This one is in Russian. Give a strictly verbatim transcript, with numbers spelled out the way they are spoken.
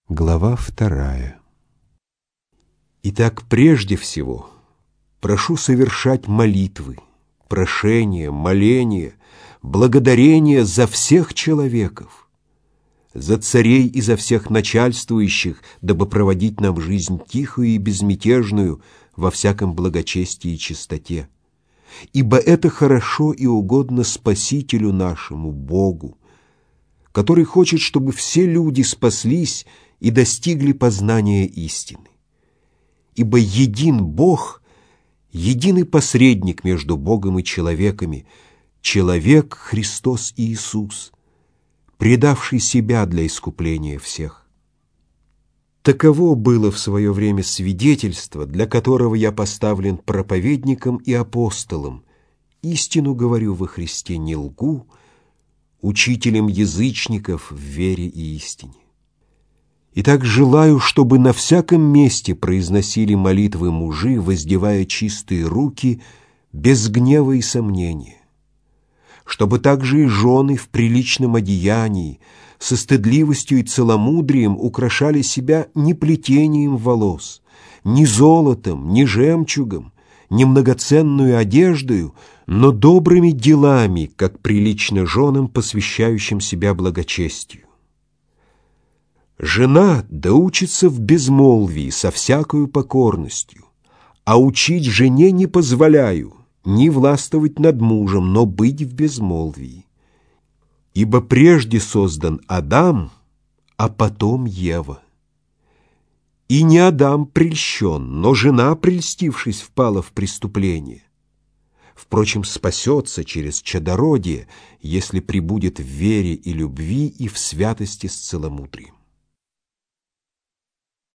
Глава вторая. Итак, прежде всего, прошу совершать молитвы, прошения, моления, благодарения за всех человеков, за царей и за всех начальствующих, дабы проводить нам жизнь тихую и безмятежную во всяком благочестии и чистоте. Ибо это хорошо и угодно Спасителю нашему, Богу, который хочет, чтобы все люди спаслись и достигли познания истины. Ибо един Бог, единый посредник между Богом и человеками, человек Христос Иисус, предавший себя для искупления всех. Таково было в свое время свидетельство, для которого я поставлен проповедником и апостолом. Истину говорю во Христе, не лгу, учителем язычников в вере и истине. Итак, желаю, чтобы на всяком месте произносили молитвы мужи, воздевая чистые руки, без гнева и сомнения. Чтобы также и жены в приличном одеянии, со стыдливостью и целомудрием украшали себя не плетением волос, не золотом, не жемчугом, не многоценную одеждою, но добрыми делами, как прилично женам, посвящающим себя благочестию. Жена да учится в безмолвии со всякою покорностью, а учить жене не позволяю, не властвовать над мужем, но быть в безмолвии. Ибо прежде создан Адам, а потом Ева. И не Адам прельщен, но жена, прельстившись, впала в преступление. Впрочем, спасется через чадородие, если пребудет в вере и любви и в святости с целомудрием.